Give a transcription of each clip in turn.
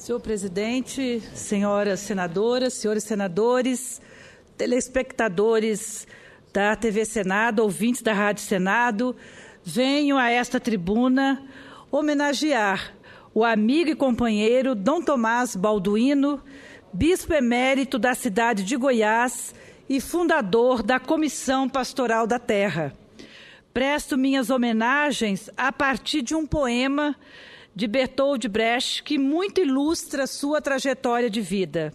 Senhor presidente, senhoras senadoras, senhores senadores, telespectadores da TV Senado, ouvintes da Rádio Senado, venho a esta tribuna homenagear o amigo e companheiro Dom Tomás Balduino, bispo emérito da cidade de Goiás e fundador da Comissão Pastoral da Terra. Presto minhas homenagens a partir de um poema de Bertold Brecht que muito ilustra sua trajetória de vida.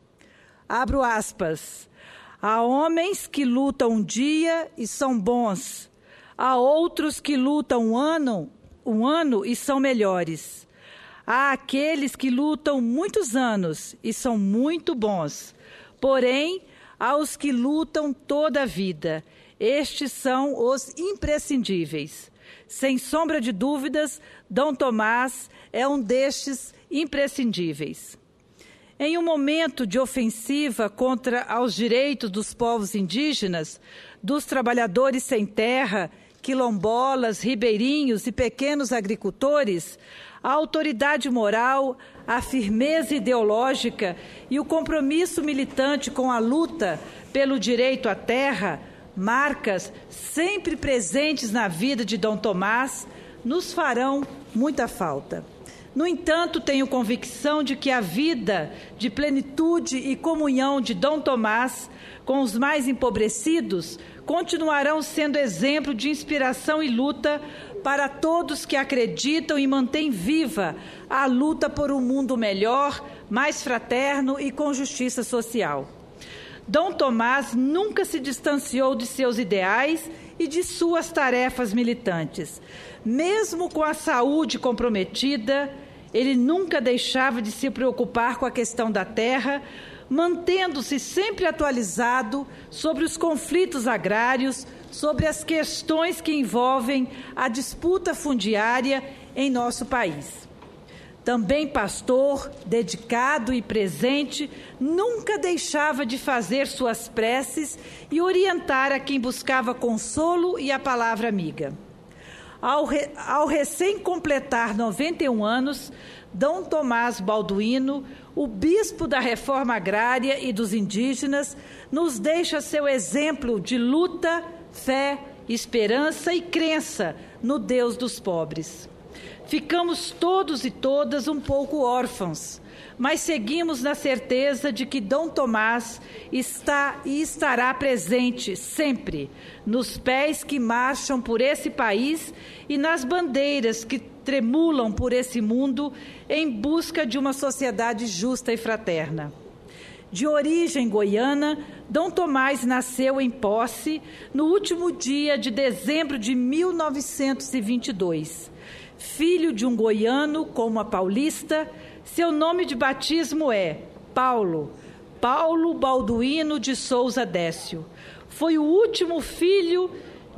Abro aspas. Há homens que lutam um dia e são bons. Há outros que lutam um ano e são melhores. Há aqueles que lutam muitos anos e são muito bons. Porém, há os que lutam toda a vida. Estes são os imprescindíveis. Sem sombra de dúvidas, Dom Tomás é um destes imprescindíveis. Em um momento de ofensiva contra os direitos dos povos indígenas, dos trabalhadores sem terra, quilombolas, ribeirinhos e pequenos agricultores, a autoridade moral, a firmeza ideológica e o compromisso militante com a luta pelo direito à terra, marcas sempre presentes na vida de Dom Tomás, nos farão muita falta. No entanto, tenho convicção de que a vida de plenitude e comunhão de Dom Tomás com os mais empobrecidos continuarão sendo exemplo de inspiração e luta para todos que acreditam e mantêm viva a luta por um mundo melhor, mais fraterno e com justiça social. Dom Tomás nunca se distanciou de seus ideais e de suas tarefas militantes. Mesmo com a saúde comprometida, ele nunca deixava de se preocupar com a questão da terra, mantendo-se sempre atualizado sobre os conflitos agrários, sobre as questões que envolvem a disputa fundiária em nosso país. Também pastor, dedicado e presente, nunca deixava de fazer suas preces e orientar a quem buscava consolo e a palavra amiga. Ao recém-completar 91 anos, Dom Tomás Balduino, o bispo da reforma agrária e dos indígenas, nos deixa seu exemplo de luta, fé, esperança e crença no Deus dos pobres. Ficamos todos e todas um pouco órfãos, mas seguimos na certeza de que Dom Tomás está e estará presente sempre nos pés que marcham por esse país e nas bandeiras que tremulam por esse mundo em busca de uma sociedade justa e fraterna. De origem goiana, Dom Tomás nasceu em Posse no último dia de dezembro de 1922. Filho de um goiano com uma paulista, seu nome de batismo é Paulo Balduino de Souza Décio. Foi o último filho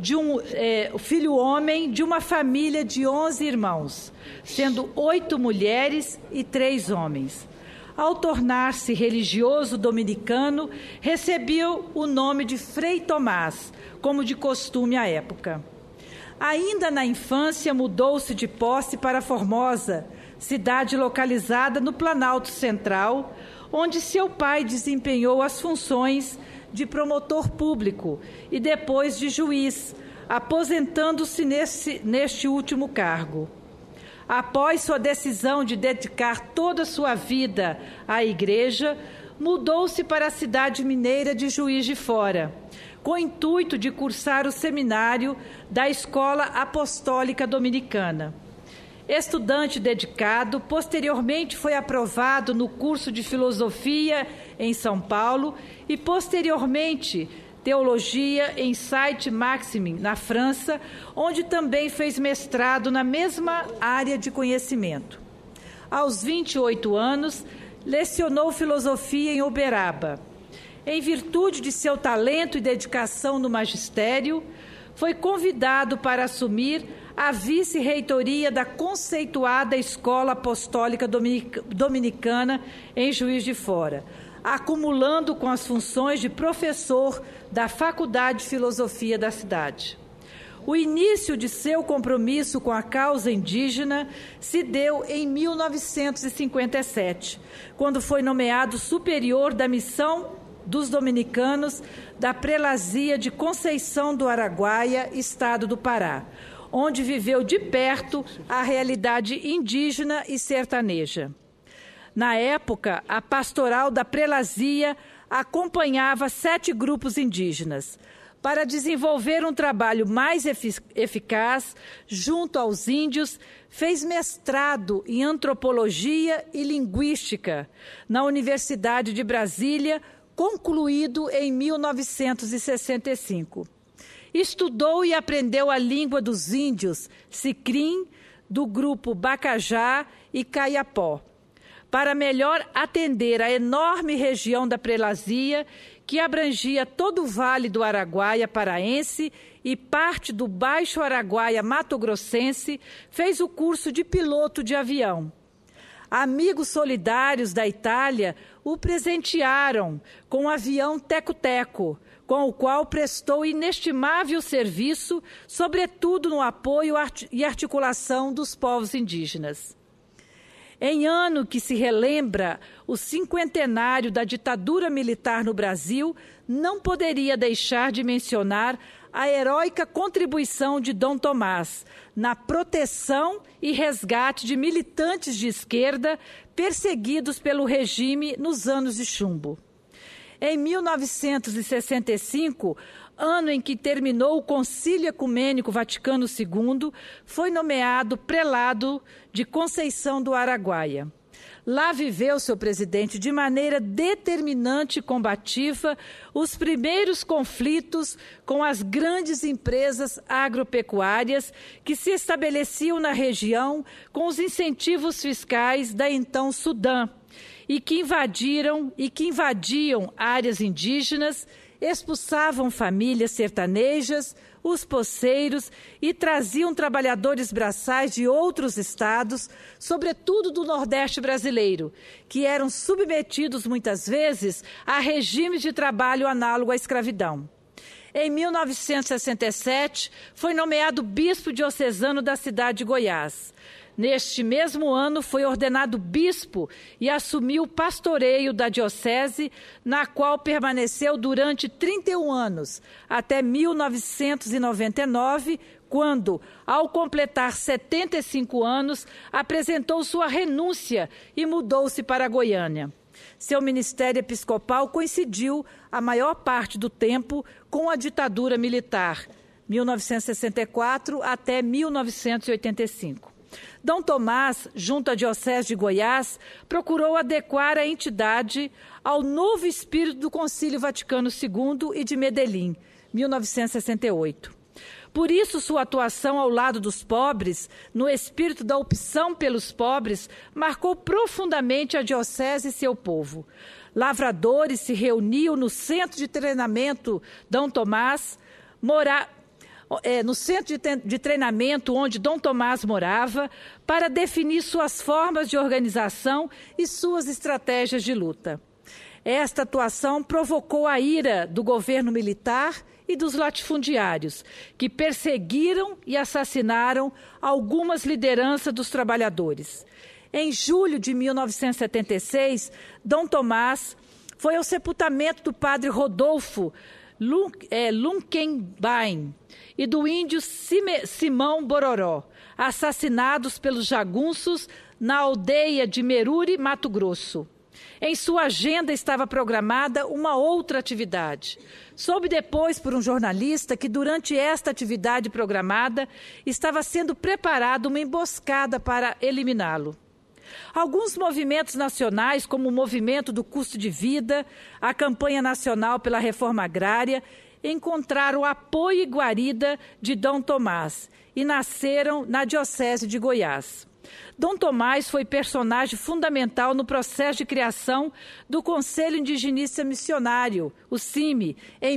homem de uma família de 11 irmãos, sendo 8 mulheres e 3 homens. Ao tornar-se religioso dominicano, recebeu o nome de Frei Tomás, como de costume à época. Ainda na infância, mudou-se de Posse para Formosa, cidade localizada no Planalto Central, onde seu pai desempenhou as funções de promotor público e depois de juiz, aposentando-se neste último cargo. Após sua decisão de dedicar toda a sua vida à igreja, mudou-se para a cidade mineira de Juiz de Fora, com o intuito de cursar o seminário da Escola Apostólica Dominicana. Estudante dedicado, posteriormente foi aprovado no curso de Filosofia em São Paulo e, posteriormente, Teologia em Sainte-Maximin, na França, onde também fez mestrado na mesma área de conhecimento. Aos 28 anos, lecionou Filosofia em Uberaba. Em virtude de seu talento e dedicação no magistério, foi convidado para assumir a vice-reitoria da conceituada Escola Apostólica Dominicana em Juiz de Fora, acumulando com as funções de professor da Faculdade de Filosofia da cidade. O início de seu compromisso com a causa indígena se deu em 1957, quando foi nomeado superior da missão dos dominicanos da Prelazia de Conceição do Araguaia, estado do Pará, onde viveu de perto a realidade indígena e sertaneja. Na época, a pastoral da Prelazia acompanhava 7 grupos indígenas. Para desenvolver um trabalho mais eficaz junto aos índios, fez mestrado em Antropologia e Linguística na Universidade de Brasília, concluído em 1965. Estudou e aprendeu a língua dos índios Sicrim, do grupo Bacajá e Caiapó, para melhor atender a enorme região da Prelazia, que abrangia todo o Vale do Araguaia paraense e parte do Baixo Araguaia mato-grossense, fez o curso de piloto de avião. Amigos solidários da Itália o presentearam com o avião Teco-Teco, com o qual prestou inestimável serviço, sobretudo no apoio e articulação dos povos indígenas. Em ano que se relembra o 50º da ditadura militar no Brasil, não poderia deixar de mencionar a heróica contribuição de Dom Tomás na proteção e resgate de militantes de esquerda perseguidos pelo regime nos anos de chumbo. Em 1965, ano em que terminou o Concílio Ecumênico Vaticano II, foi nomeado prelado de Conceição do Araguaia. Lá viveu seu presidente de maneira determinante e combativa os primeiros conflitos com as grandes empresas agropecuárias que se estabeleciam na região com os incentivos fiscais da então Sudã e que invadiam áreas indígenas, expulsavam famílias sertanejas, os poceiros e traziam trabalhadores braçais de outros estados, sobretudo do Nordeste brasileiro, que eram submetidos muitas vezes a regimes de trabalho análogo à escravidão. Em 1967, foi nomeado bispo diocesano da cidade de Goiás. Neste mesmo ano, foi ordenado bispo e assumiu o pastoreio da diocese, na qual permaneceu durante 31 anos, até 1999, quando, ao completar 75 anos, apresentou sua renúncia e mudou-se para Goiânia. Seu ministério episcopal coincidiu, a maior parte do tempo, com a ditadura militar, 1964 até 1985. Dom Tomás, junto à Diocese de Goiás, procurou adequar a entidade ao novo espírito do Concílio Vaticano II e de Medellín, 1968. Por isso, sua atuação ao lado dos pobres, no espírito da opção pelos pobres, marcou profundamente a Diocese e seu povo. Lavradores se reuniam no Centro de Treinamento Dom Tomás, no centro de treinamento onde Dom Tomás morava, para definir suas formas de organização e suas estratégias de luta. Esta atuação provocou a ira do governo militar e dos latifundiários, que perseguiram e assassinaram algumas lideranças dos trabalhadores. Em julho de 1976, Dom Tomás foi ao sepultamento do padre Rodolfo Lunkenbein e do índio Simão Bororó, assassinados pelos jagunços na aldeia de Meruri, Mato Grosso. Em sua agenda estava programada uma outra atividade. Soube depois por um jornalista que durante esta atividade programada estava sendo preparada uma emboscada para eliminá-lo. Alguns movimentos nacionais, como o Movimento do Custo de Vida, a Campanha Nacional pela Reforma Agrária, encontraram apoio e guarida de Dom Tomás e nasceram na Diocese de Goiás. Dom Tomás foi personagem fundamental no processo de criação do Conselho Indigenista Missionário, o CIMI, em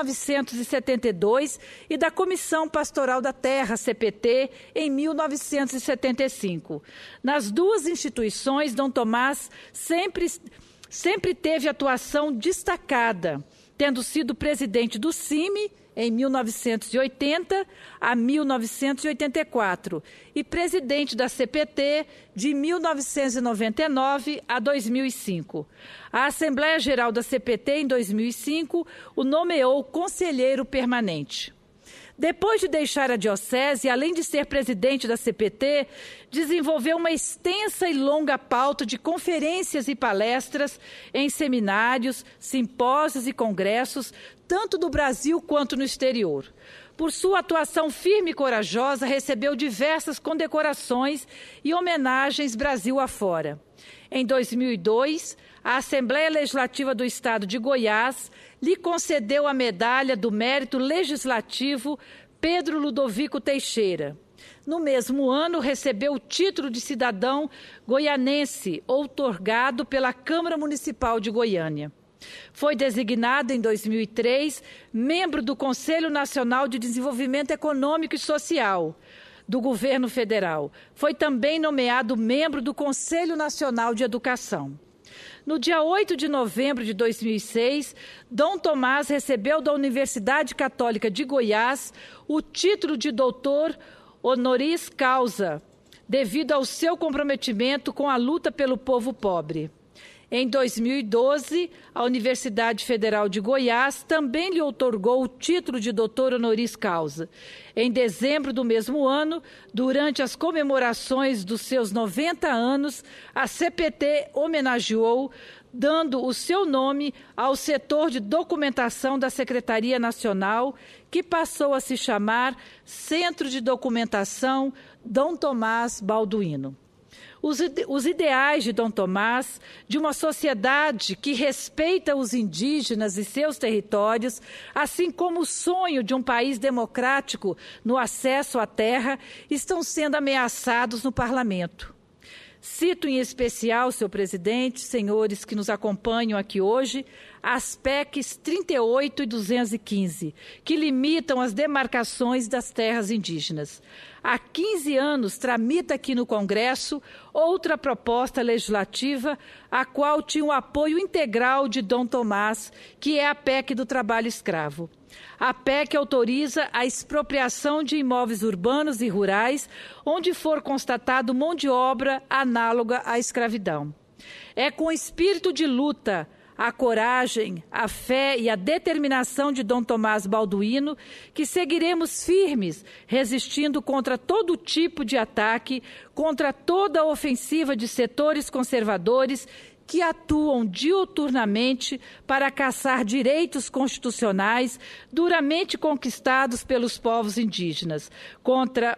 1972 e da Comissão Pastoral da Terra, CPT, em 1975. Nas duas instituições, Dom Tomás sempre teve atuação destacada, tendo sido presidente do CIMI em 1980 a 1984 e presidente da CPT de 1999 a 2005. A Assembleia Geral da CPT, em 2005, o nomeou conselheiro permanente. Depois de deixar a diocese, além de ser presidente da CPT, desenvolveu uma extensa e longa pauta de conferências e palestras em seminários, simpósios e congressos, tanto no Brasil quanto no exterior. Por sua atuação firme e corajosa, recebeu diversas condecorações e homenagens Brasil afora. Em 2002, a Assembleia Legislativa do Estado de Goiás lhe concedeu a Medalha do Mérito Legislativo Pedro Ludovico Teixeira. No mesmo ano, recebeu o título de cidadão goianense, outorgado pela Câmara Municipal de Goiânia. Foi designado em 2003 membro do Conselho Nacional de Desenvolvimento Econômico e Social do Governo Federal. Foi também nomeado membro do Conselho Nacional de Educação. No dia 8 de novembro de 2006, Dom Tomás recebeu da Universidade Católica de Goiás o título de doutor honoris causa, devido ao seu comprometimento com a luta pelo povo pobre. Em 2012, a Universidade Federal de Goiás também lhe outorgou o título de doutor honoris causa. Em dezembro do mesmo ano, durante as comemorações dos seus 90 anos, a CPT homenageou, dando o seu nome ao setor de documentação da Secretaria Nacional, que passou a se chamar Centro de Documentação Dom Tomás Balduino. Os ideais de Dom Tomás, de uma sociedade que respeita os indígenas e seus territórios, assim como o sonho de um país democrático no acesso à terra, estão sendo ameaçados no parlamento. Cito em especial, senhor presidente, senhores que nos acompanham aqui hoje, as PECs 38 e 215, que limitam as demarcações das terras indígenas. Há 15 anos tramita aqui no Congresso outra proposta legislativa, a qual tinha o apoio integral de Dom Tomás, que é a PEC do trabalho escravo. A PEC autoriza a expropriação de imóveis urbanos e rurais, onde for constatado mão de obra análoga à escravidão. É com espírito de luta, a coragem, a fé e a determinação de Dom Tomás Balduino que seguiremos firmes, resistindo contra todo tipo de ataque, contra toda a ofensiva de setores conservadores que atuam diuturnamente para caçar direitos constitucionais duramente conquistados pelos povos indígenas, contra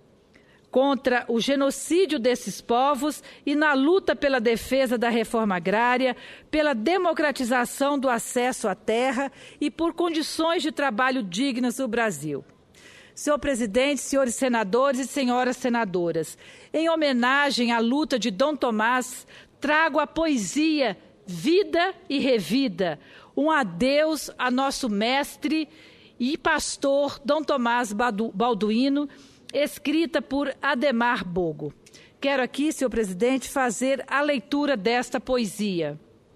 o genocídio desses povos e na luta pela defesa da reforma agrária, pela democratização do acesso à terra e por condições de trabalho dignas no Brasil. Senhor presidente, senhores senadores e senhoras senadoras, em homenagem à luta de Dom Tomás, trago a poesia Vida e Revida, um adeus a nosso mestre e pastor Dom Tomás Balduino, escrita por Ademar Bogo. Quero aqui, senhor presidente, fazer a leitura desta poesia.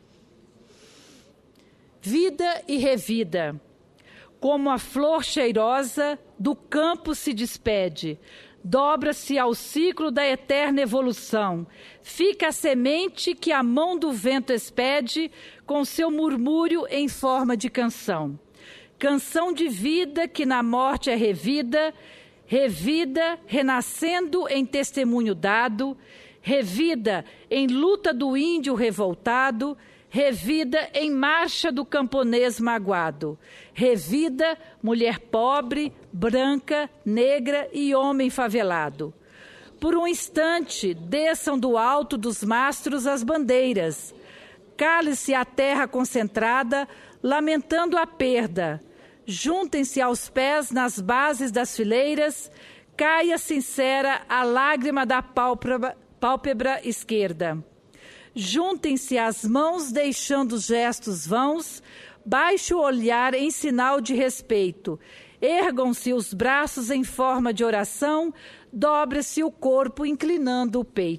Vida e revida, como a flor cheirosa do campo se despede, dobra-se ao ciclo da eterna evolução, fica a semente que a mão do vento expede, com seu murmúrio em forma de canção. Canção de vida que na morte é revida, revida, renascendo em testemunho dado, revida em luta do índio revoltado, revida em marcha do camponês magoado, revida mulher pobre, branca, negra e homem favelado. Por um instante, desçam do alto dos mastros as bandeiras, cale-se a terra concentrada, lamentando a perda. Juntem-se aos pés nas bases das fileiras, caia sincera a lágrima da pálpebra esquerda. Juntem-se as mãos deixando os gestos vãos, baixe o olhar em sinal de respeito. Ergam-se os braços em forma de oração, dobra-se o corpo inclinando o peito.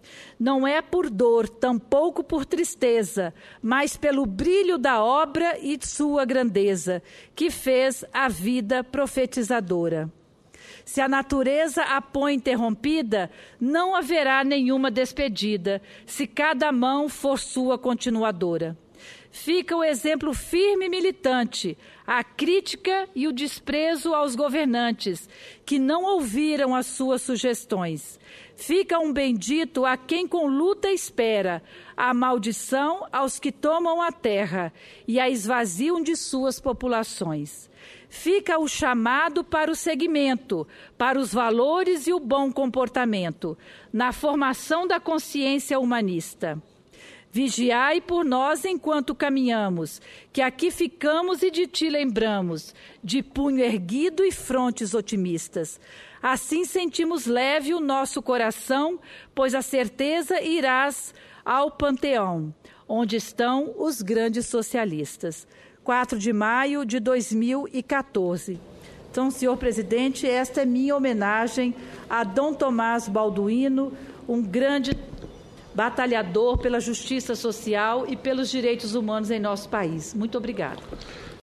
Não é por dor, tampouco por tristeza, mas pelo brilho da obra e de sua grandeza, que fez a vida profetizadora. Se a natureza a põe interrompida, não haverá nenhuma despedida, se cada mão for sua continuadora. Fica o exemplo firme e militante, a crítica e o desprezo aos governantes, que não ouviram as suas sugestões. Fica um bendito a quem com luta espera, a maldição aos que tomam a terra e a esvaziam de suas populações. Fica o chamado para o seguimento, para os valores e o bom comportamento, na formação da consciência humanista. Vigiai por nós enquanto caminhamos, que aqui ficamos e de ti lembramos, de punho erguido e frontes otimistas. Assim sentimos leve o nosso coração, pois a certeza irás ao panteão, onde estão os grandes socialistas. 4 de maio de 2014. Então, senhor presidente, esta é minha homenagem a Dom Tomás Balduino, um grande batalhador pela justiça social e pelos direitos humanos em nosso país. Muito obrigada.